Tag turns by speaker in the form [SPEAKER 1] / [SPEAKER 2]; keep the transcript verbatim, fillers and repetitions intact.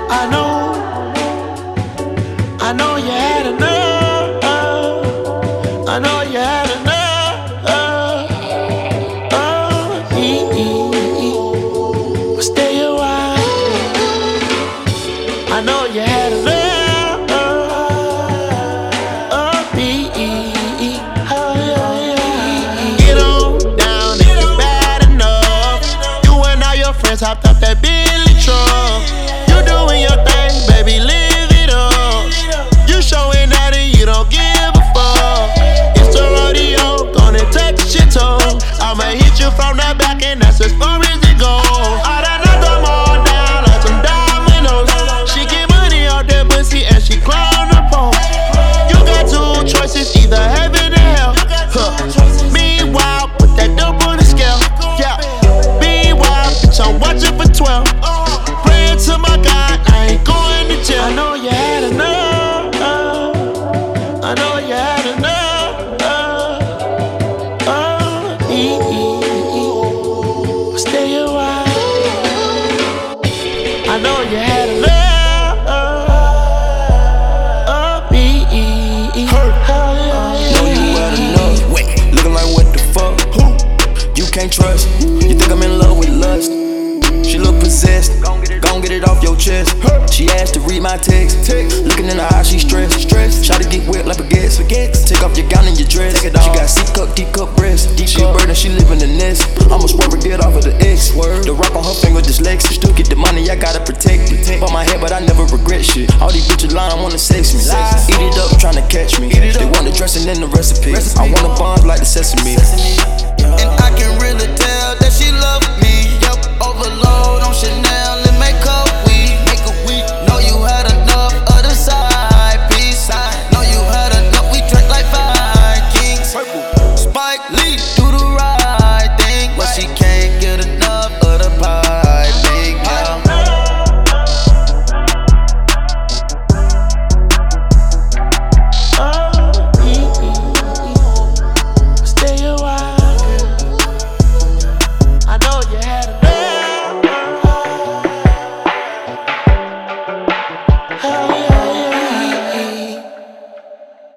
[SPEAKER 1] I know, I know you had enough. I know you had enough. Oh, e e but stay a while. I know you had enough. Oh, e e get on down if you bad enough. You and all your friends hopped off that Billy truck. You doing your thing, baby, live it up. You showing that and you don't give a fuck. It's a rodeo, gonna take your toe. I'ma hit you from the back and that's as far as it goes. All that knock them all down like some dominoes. She get money out that pussy and she climb the pole. You got two choices, either heaven or hell. Huh. Meanwhile, put that dope on the scale. Yeah. Meanwhile, bitch, I'm watching for twelve. Praying to my God, I ain't going to jail. I know you had enough. I know you had enough. Oh, e e but stay a while. I know you had enough. Oh, e e
[SPEAKER 2] Know you had enough. Wait, looking like what the fuck? Who? You can't trust. You think I'm in love with lust? She look possessed. Gon' get it off your chest. She asked to read my text. Looking in her eyes, she stressed. Try to get wet like baguettes. Take off your gown and your dress. She got C cup, D cup breasts. She a bird and she live in the nest. I'ma swerve and get off of the X. The rock on her finger dyslexic. Still get the money, I gotta protect it. Bought my head, but I never regret shit. All these bitches lying, wanna sex me. Eat it up, tryna catch me. They want the dressing in the recipe. I wanna bond like the sesame.
[SPEAKER 3] And I can really tell that she love me.